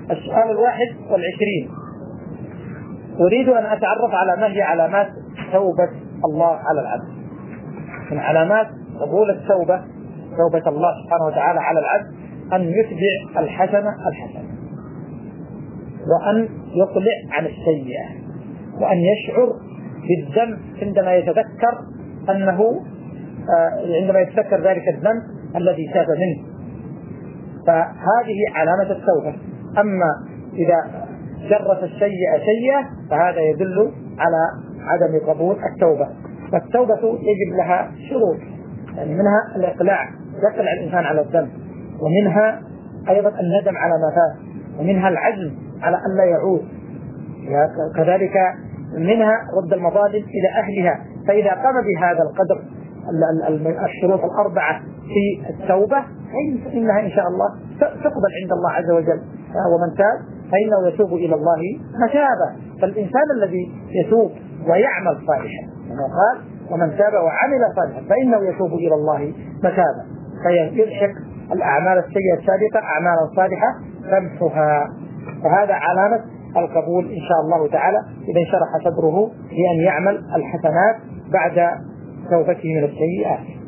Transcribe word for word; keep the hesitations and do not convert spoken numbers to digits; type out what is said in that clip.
السؤال الواحد والعشرين، أريد أن أتعرف على ما هي علامات توبة الله على العبد. من علامات قبول التوبة توبة الله سبحانه وتعالى على العبد أن يتبع الحسنة الحسنة، وأن يقلع عن السيئة، وأن يشعر بالذنب عندما يتذكر أنه عندما يتذكر ذلك الذنب الذي تاب منه، فهذه علامة التوبة. أما إذا جرت السيئة سيئة فهذا يدل على عدم قبول التوبة. فالتوبة يجب لها شروط، يعني منها الإقلاع، يقلع الإنسان على الذنب، ومنها أيضا الندم على ما فات، ومنها العزم على أن لا يعود، كذلك منها رد المظالم إلى أهلها. فإذا قام بهذا القدر الشروط الأربعة في التوبة فإنها إن شاء الله تقبل عند الله عز وجل. ومن تاب فإنه يتوب إلى الله متابا. فالإنسان الذي يتوب ويعمل صالحا كما قال ومن تاب وعمل صالحا فإنه يتوب إلى الله متابا، فيلحق الأعمال السيئة السابقة أعمالا صالحة تمحها. فهذا علامة القبول إن شاء الله تعالى إذا انشرح صدره بأن يعمل الحسنات بعد توبته من السيئات.